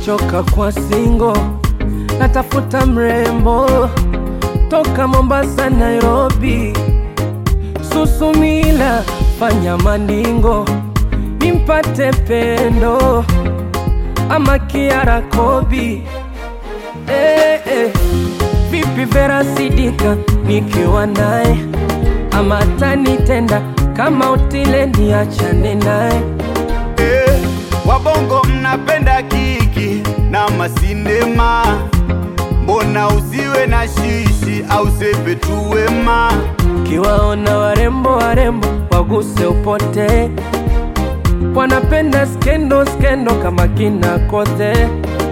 nimechoka kwa singo, natafuta mrembo toka Mombasa Nairobi. Susumila fanya mandingo nimpate Pendo ama Kiara Kobi. Vipi Vera Sidika nikiwa naye, ama atanitenda kama Otile niachane naye. Wabongo mnapenda kiki na masinema, mbona usiwe na shishi au sepe tu wema? Kiwaona warembo waguse upote, wanapenda skendo kama kina Kote.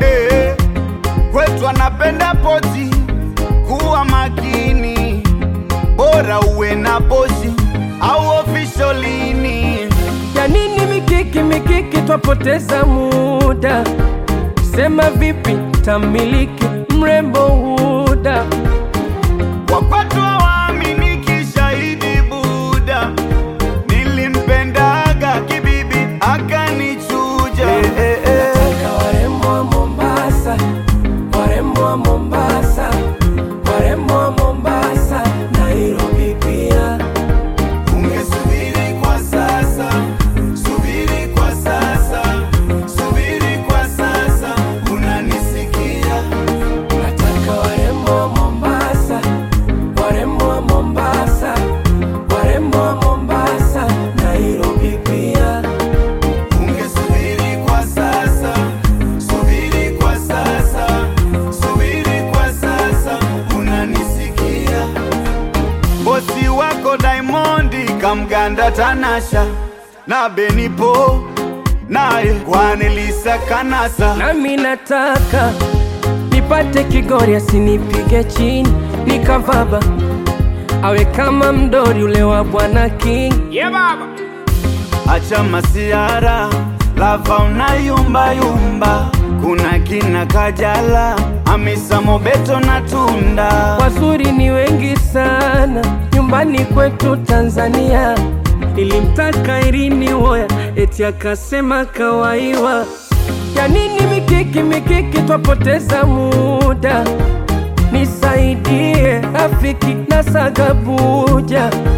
Kwetu wanapenda poti, kuwa makini, bora uwe na poshi au officialini. Ya nini mikiki twapoteza muda, sema vipi tamiliki mrembo Huda. Wakwatu waaminiki shahidi Buda, nilimpendaga kibibi akanichuja. Nataka warembo wa Mombasa, warembo wa Mombasa, warembo wa Mombasa, Nairobi pia. Ungesubiri kwa sasa, subiri kwa sasa, subiri kwa sasa, unanisikia? Nataka warembo wa Mombasa, warembo wa Mombasa, warembo wa Mombasa, Nairobi pia. Ungesubiri kwa sasa, subiri kwa sasa, subiri kwa sasa, unanisikia? Bosi wako Diamondi kamganda Tanasha, na Benipo naye Kwanelisa Kanasa. Nami nataka nipate Kigori asinipige chini nikavaba, awe kama mdori ule wa Bwana King. Baba, acha masiara, lava unayumba yumba. Kuna kina Kajala, Hamisa Mobeto na Tunda. Wazuri ni wengi sana nyumbani kwetu Tanzania. Nilimtaka Irini Woya eti akasema kawaiwa. Ya nini mikiki twapoteza muda, nisaidie rafiki na Sagabuja.